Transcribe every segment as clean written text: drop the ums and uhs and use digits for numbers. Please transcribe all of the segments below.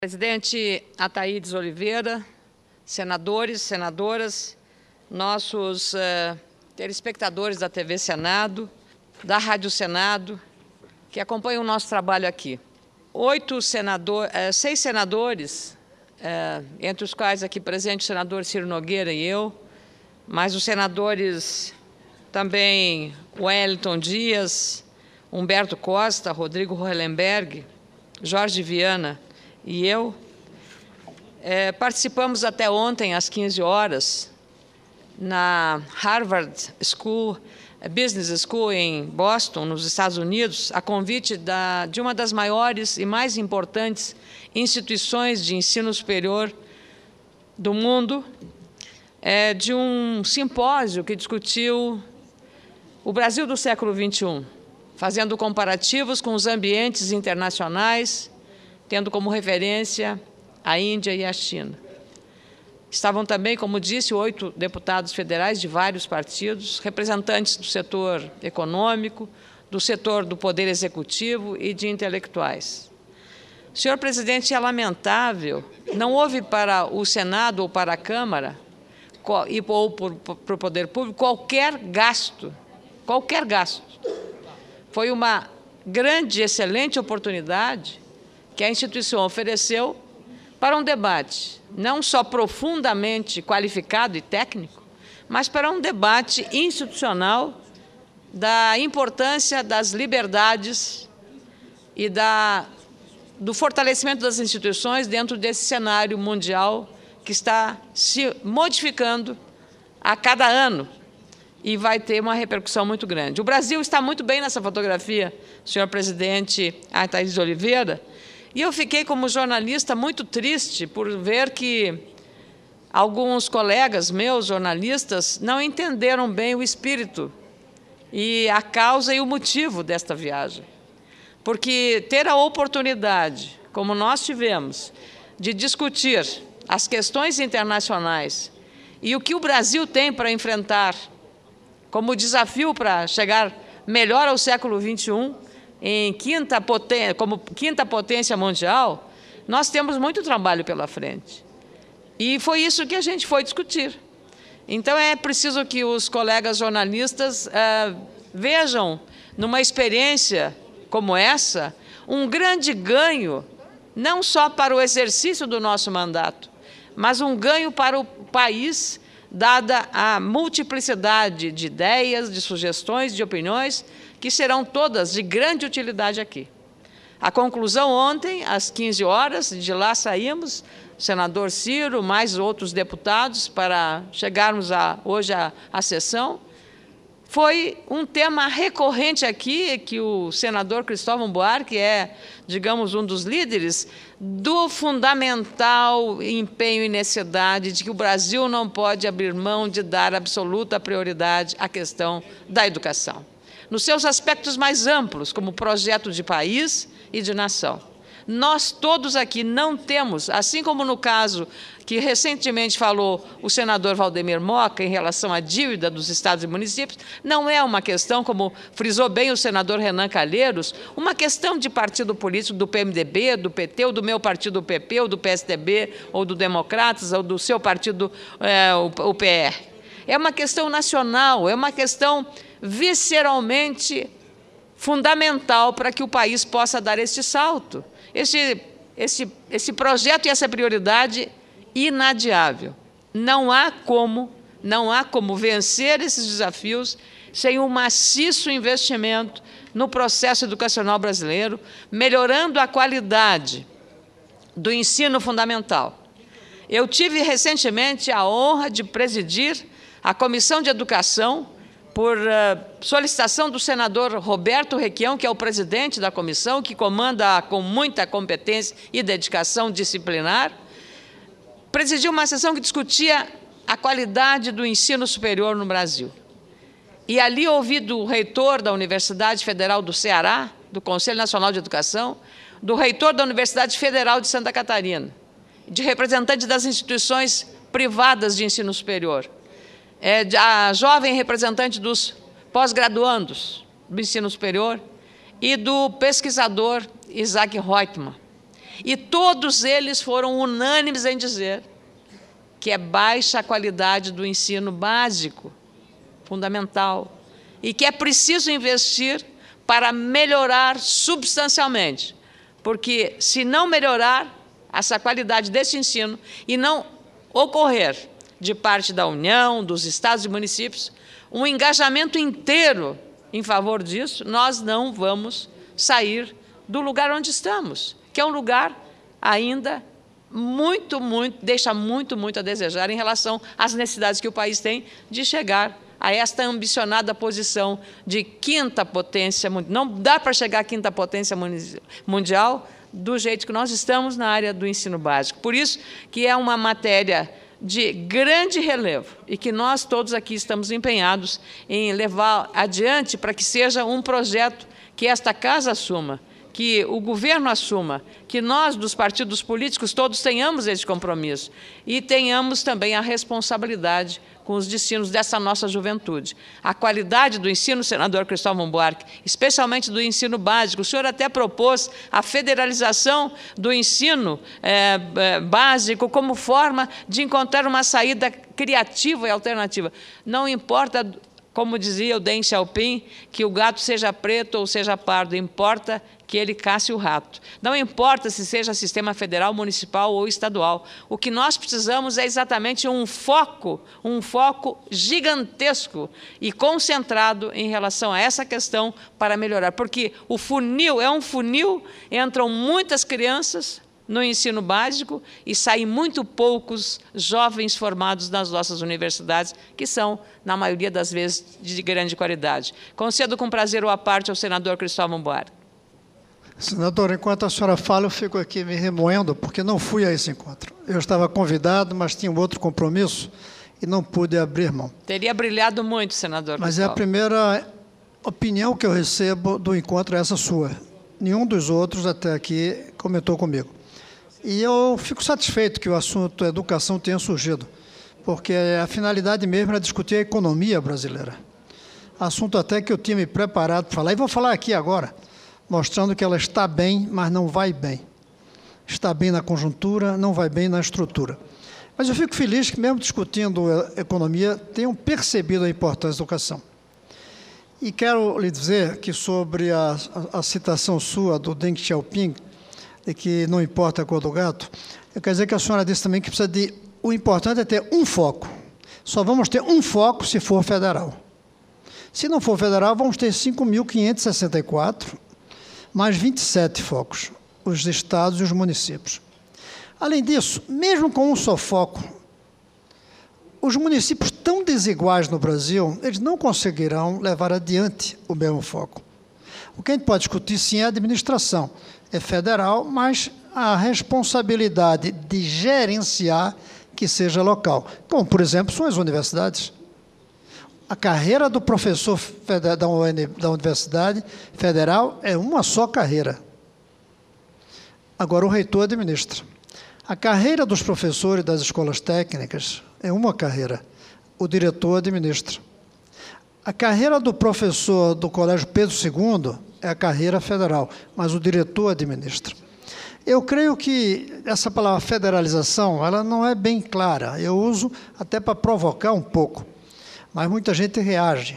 Presidente Ataídes Oliveira, senadores, senadoras, nossos telespectadores da TV Senado, da Rádio Senado, que acompanham o nosso trabalho aqui. 6 senadores, entre os quais aqui presente o senador Ciro Nogueira e eu, mas os senadores também Wellington Dias, Humberto Costa, Rodrigo Roellenberg, Jorge Viana e eu, participamos até ontem, às 15 horas, na Harvard Business School, em Boston, nos Estados Unidos, a convite de uma das maiores e mais importantes instituições de ensino superior do mundo, de um simpósio que discutiu o Brasil do século XXI, fazendo comparativos com os ambientes internacionais, tendo como referência a Índia e a China. Estavam também, como disse, 8 deputados federais de vários partidos, representantes do setor econômico, do setor do poder executivo e de intelectuais. Senhor presidente, é lamentável, não houve para o Senado ou para a Câmara, ou para o poder público, qualquer gasto. Foi uma grande, excelente oportunidade que a instituição ofereceu para um debate, não só profundamente qualificado e técnico, mas para um debate institucional da importância das liberdades e do fortalecimento das instituições dentro desse cenário mundial que está se modificando a cada ano e vai ter uma repercussão muito grande. O Brasil está muito bem nessa fotografia, senhor presidente Ataídes Oliveira, e eu fiquei, como jornalista, muito triste por ver que alguns colegas meus, jornalistas, não entenderam bem o espírito e a causa e o motivo desta viagem. Porque ter a oportunidade, como nós tivemos, de discutir as questões internacionais e o que o Brasil tem para enfrentar como desafio para chegar melhor ao século XXI, como quinta potência mundial, nós temos muito trabalho pela frente. E foi isso que a gente foi discutir. Então, é preciso que os colegas jornalistas vejam, numa experiência como essa, um grande ganho, não só para o exercício do nosso mandato, mas um ganho para o país, dada a multiplicidade de ideias, de sugestões, de opiniões, que serão todas de grande utilidade aqui. A conclusão ontem, às 15 horas, de lá saímos, o senador Ciro, mais outros deputados, para chegarmos hoje à sessão, foi um tema recorrente aqui, que o senador Cristóvão Buarque é, digamos, um dos líderes, do fundamental empenho e necessidade de que o Brasil não pode abrir mão de dar absoluta prioridade à questão da educação, nos seus aspectos mais amplos, como projeto de país e de nação. Nós todos aqui não temos, assim como no caso que recentemente falou o senador Valdemir Moca em relação à dívida dos estados e municípios, não é uma questão, como frisou bem o senador Renan Calheiros, uma questão de partido político do PMDB, do PT, ou do meu partido, o PP, ou do PSDB, ou do Democratas, ou do seu partido, o PR. É uma questão nacional, é uma questão visceralmente fundamental para que o país possa dar este salto. Esse projeto e essa prioridade inadiável. Não há como vencer esses desafios sem um maciço investimento no processo educacional brasileiro, melhorando a qualidade do ensino fundamental. Eu tive recentemente a honra de presidir a Comissão de Educação, por solicitação do senador Roberto Requião, que é o presidente da comissão, que comanda com muita competência e dedicação disciplinar, presidiu uma sessão que discutia a qualidade do ensino superior no Brasil. E ali ouvi do reitor da Universidade Federal do Ceará, do Conselho Nacional de Educação, do reitor da Universidade Federal de Santa Catarina, de representantes das instituições privadas de ensino superior, a jovem representante dos pós-graduandos do ensino superior e do pesquisador Isaac Reutemann. E todos eles foram unânimes em dizer que é baixa a qualidade do ensino básico, fundamental, e que é preciso investir para melhorar substancialmente, porque, se não melhorar essa qualidade desse ensino e não ocorrer de parte da União, dos estados e municípios, um engajamento inteiro em favor disso, nós não vamos sair do lugar onde estamos, que é um lugar ainda deixa muito a desejar em relação às necessidades que o país tem de chegar a esta ambicionada posição de quinta potência mundial. Não dá para chegar à quinta potência mundial do jeito que nós estamos na área do ensino básico. Por isso que é uma matéria de grande relevo e que nós todos aqui estamos empenhados em levar adiante para que seja um projeto que esta casa assuma, que o governo assuma, que nós, dos partidos políticos, todos tenhamos esse compromisso e tenhamos também a responsabilidade com os destinos dessa nossa juventude. A qualidade do ensino, senador Cristóvão Buarque, especialmente do ensino básico, o senhor até propôs a federalização do ensino básico como forma de encontrar uma saída criativa e alternativa. Não importa, como dizia o Deng Xiaoping, que o gato seja preto ou seja pardo, importa que ele casse o rato. Não importa se seja sistema federal, municipal ou estadual. O que nós precisamos é exatamente um foco gigantesco e concentrado em relação a essa questão para melhorar. Porque o funil é um funil, entram muitas crianças no ensino básico e saem muito poucos jovens formados nas nossas universidades, que são, na maioria das vezes, de grande qualidade. Concedo com prazer o à parte ao senador Cristóvão Buarque. Senador, enquanto a senhora fala, eu fico aqui me remoendo, porque não fui a esse encontro. Eu estava convidado, mas tinha um outro compromisso e não pude abrir mão. Teria brilhado muito, senador. Mas é a primeira opinião que eu recebo do encontro, essa sua. Nenhum dos outros até aqui comentou comigo. E eu fico satisfeito que o assunto educação tenha surgido, porque a finalidade mesmo era discutir a economia brasileira. Assunto até que eu tinha me preparado para falar, e vou falar aqui agora, mostrando que ela está bem, mas não vai bem. Está bem na conjuntura, não vai bem na estrutura. Mas eu fico feliz que, mesmo discutindo economia, tenham percebido a importância da educação. E quero lhe dizer que, sobre a citação sua do Deng Xiaoping, de que não importa a cor do gato, eu quero dizer que a senhora disse também que precisa de... O importante é ter um foco. Só vamos ter um foco se for federal. Se não for federal, vamos ter 5.564, mais 27 focos, os estados e os municípios. Além disso, mesmo com um só foco, os municípios tão desiguais no Brasil, eles não conseguirão levar adiante o mesmo foco. O que a gente pode discutir, sim, é a administração. É federal, mas a responsabilidade de gerenciar que seja local. Como, por exemplo, são as universidades. A carreira do professor da Universidade Federal é uma só carreira. Agora, o reitor administra. A carreira dos professores das escolas técnicas é uma carreira. O diretor administra. A carreira do professor do Colégio Pedro II é a carreira federal, mas o diretor administra. Eu creio que essa palavra federalização, ela não é bem clara. Eu uso até para provocar um pouco. Mas muita gente reage.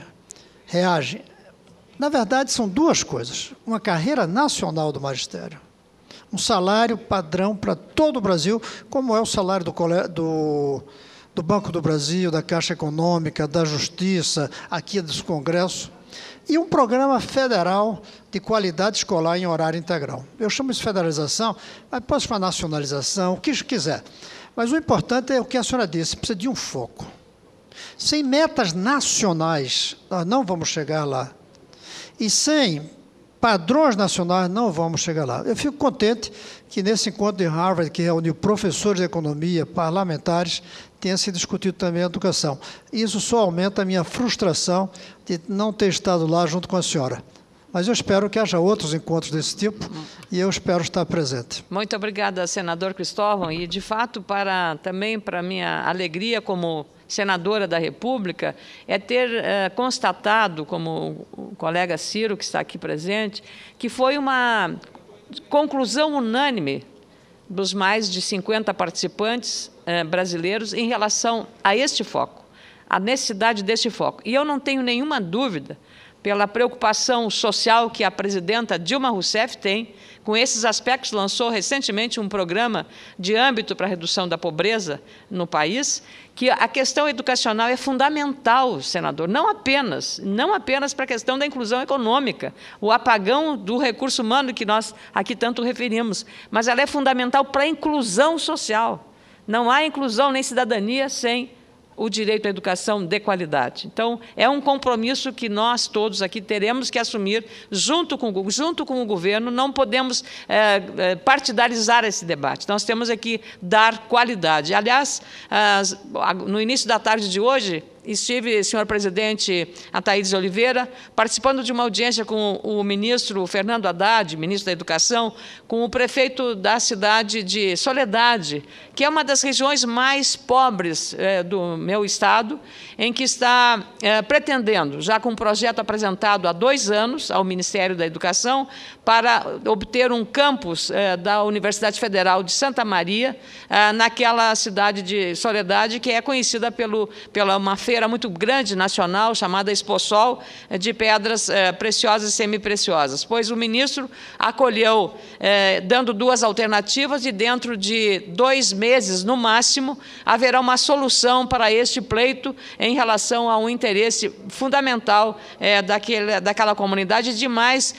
Na verdade, são duas coisas. Uma carreira nacional do magistério. Um salário padrão para todo o Brasil, como é o salário do Banco do Brasil, da Caixa Econômica, da Justiça, aqui dos Congressos. E um programa federal de qualidade escolar em horário integral. Eu chamo isso de federalização, mas posso chamar nacionalização, o que quiser. Mas o importante é o que a senhora disse, precisa de um foco. Sem metas nacionais, nós não vamos chegar lá. E sem padrões nacionais, não vamos chegar lá. Eu fico contente que nesse encontro de Harvard, que reuniu professores de economia, parlamentares, tenha se discutido também a educação. Isso só aumenta a minha frustração de não ter estado lá junto com a senhora. Mas eu espero que haja outros encontros desse tipo e eu espero estar presente. Muito obrigada, senador Cristóvão. E, de fato, também para minha alegria como senadora da República, é ter constatado, como o colega Ciro, que está aqui presente, que foi uma conclusão unânime dos mais de 50 participantes brasileiros em relação a este foco, a necessidade deste foco. E eu não tenho nenhuma dúvida, pela preocupação social que a presidenta Dilma Rousseff tem com esses aspectos, lançou recentemente um programa de âmbito para a redução da pobreza no país, que a questão educacional é fundamental, senador, não apenas para a questão da inclusão econômica, o apagão do recurso humano que nós aqui tanto referimos, mas ela é fundamental para a inclusão social. Não há inclusão nem cidadania sem o direito à educação de qualidade. Então, é um compromisso que nós todos aqui teremos que assumir junto com o governo. Não podemos partidarizar esse debate. Nós temos aqui dar qualidade. Aliás, no início da tarde de hoje, estive, senhor presidente Ataídes Oliveira, participando de uma audiência com o ministro Fernando Haddad, ministro da Educação, com o prefeito da cidade de Soledade, que é uma das regiões mais pobres do meu estado, em que está pretendendo, já com um projeto apresentado há 2 anos ao Ministério da Educação, para obter um campus da Universidade Federal de Santa Maria, naquela cidade de Soledade, que é conhecida pela uma feira muito grande nacional, chamada Exposol, de pedras preciosas e semipreciosas. Pois o ministro acolheu, dando 2 alternativas, e dentro de 2 meses, no máximo, haverá uma solução para este pleito em relação a um interesse fundamental daquela comunidade, de mais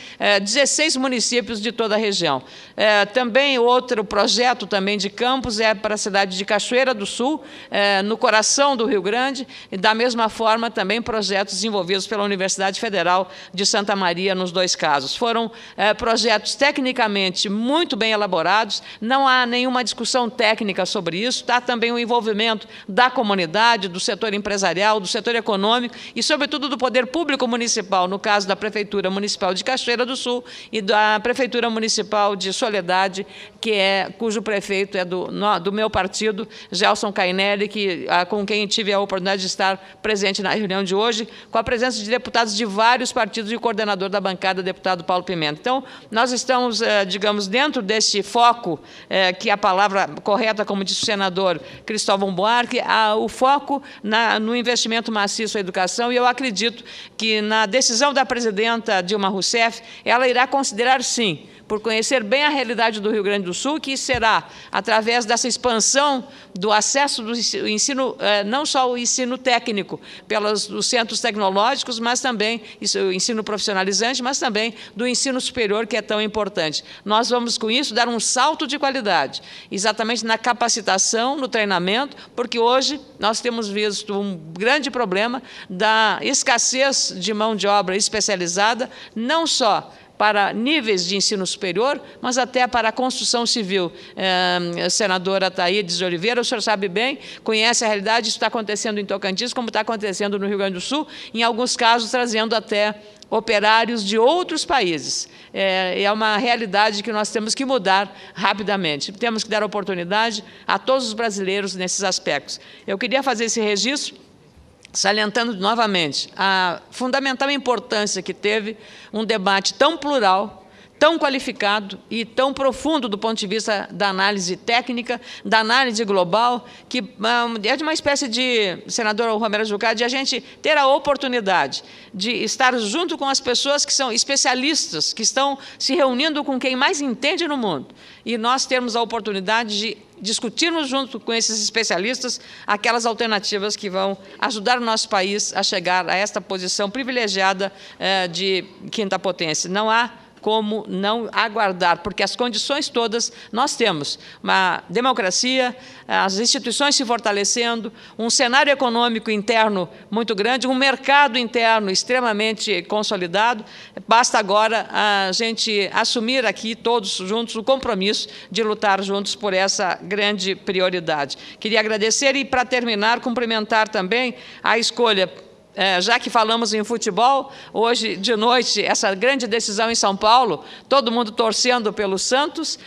16 municípios de toda a região. Também outro projeto também de campus é para a cidade de Cachoeira do Sul, no coração do Rio Grande, e da mesma forma também projetos desenvolvidos pela Universidade Federal de Santa Maria nos 2 casos. Foram projetos tecnicamente muito bem elaborados, não há nenhuma discussão técnica sobre isso, está também o envolvimento da comunidade, do setor empresarial, do setor econômico e, sobretudo, do poder público municipal, no caso da Prefeitura Municipal de Cachoeira do Sul e da Prefeitura Municipal de Soledade, cujo prefeito é do meu partido, Gelson Cainelli, com quem tive a oportunidade de estar presente na reunião de hoje, com a presença de deputados de vários partidos e o coordenador da bancada, deputado Paulo Pimenta. Então, nós estamos, digamos, dentro desse foco, que é a palavra correta, como disse o senador Cristóvão Buarque, o foco no investimento maciço à educação, e eu acredito que na decisão da presidenta Dilma Rousseff, ela irá considerar, sim, por conhecer bem a realidade do Rio Grande do Sul, que será através dessa expansão do acesso do ensino, não só o ensino técnico, pelos centros tecnológicos, mas também o ensino profissionalizante, mas também do ensino superior, que é tão importante. Nós vamos, com isso, dar um salto de qualidade, exatamente na capacitação, no treinamento, porque hoje nós temos visto um grande problema da escassez de mão de obra especializada, não só para níveis de ensino superior, mas até para a construção civil. Senadora Ataídes Oliveira, o senhor sabe bem, conhece a realidade, isso está acontecendo em Tocantins, como está acontecendo no Rio Grande do Sul, em alguns casos trazendo até operários de outros países. É uma realidade que nós temos que mudar rapidamente. Temos que dar oportunidade a todos os brasileiros nesses aspectos. Eu queria fazer esse registro, salientando novamente a fundamental importância que teve um debate tão plural, tão qualificado e tão profundo do ponto de vista da análise técnica, da análise global, que é de uma espécie de, senador Romero Jucá, de a gente ter a oportunidade de estar junto com as pessoas que são especialistas, que estão se reunindo com quem mais entende no mundo, e nós termos a oportunidade de discutirmos junto com esses especialistas aquelas alternativas que vão ajudar o nosso país a chegar a esta posição privilegiada de quinta potência. Não há como não aguardar, porque as condições todas nós temos. Uma democracia, as instituições se fortalecendo, um cenário econômico interno muito grande, um mercado interno extremamente consolidado. Basta agora a gente assumir aqui, todos juntos, o compromisso de lutar juntos por essa grande prioridade. Queria agradecer e, para terminar, cumprimentar também a escolha. Já que falamos em futebol, hoje de noite, essa grande decisão em São Paulo, todo mundo torcendo pelo Santos,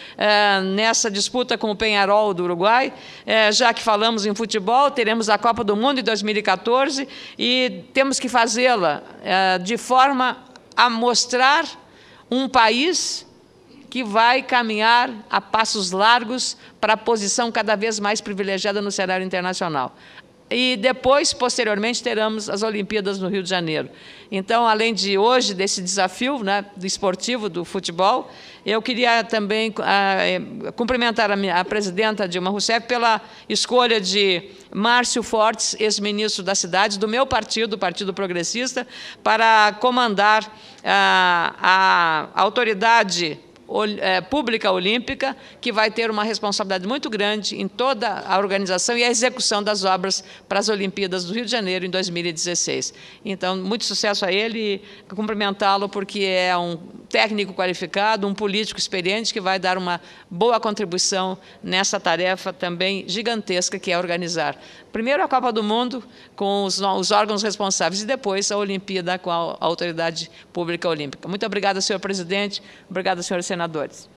nessa disputa com o Peñarol do Uruguai. Já que falamos em futebol, teremos a Copa do Mundo em 2014 e temos que fazê-la de forma a mostrar um país que vai caminhar a passos largos para a posição cada vez mais privilegiada no cenário internacional. E depois, posteriormente, teremos as Olimpíadas no Rio de Janeiro. Então, além de hoje, desse desafio, né, do esportivo, do futebol, eu queria também cumprimentar a presidenta Dilma Rousseff pela escolha de Márcio Fortes, ex-ministro da cidade, do meu partido, o Partido Progressista, para comandar a autoridade pública olímpica, que vai ter uma responsabilidade muito grande em toda a organização e a execução das obras para as Olimpíadas do Rio de Janeiro em 2016. Então, muito sucesso a ele e cumprimentá-lo porque é um técnico qualificado, um político experiente que vai dar uma boa contribuição nessa tarefa também gigantesca que é organizar primeiro a Copa do Mundo com os órgãos responsáveis e depois a Olimpíada com a Autoridade Pública Olímpica. Muito obrigada, senhor presidente. Obrigada, senhores senadores.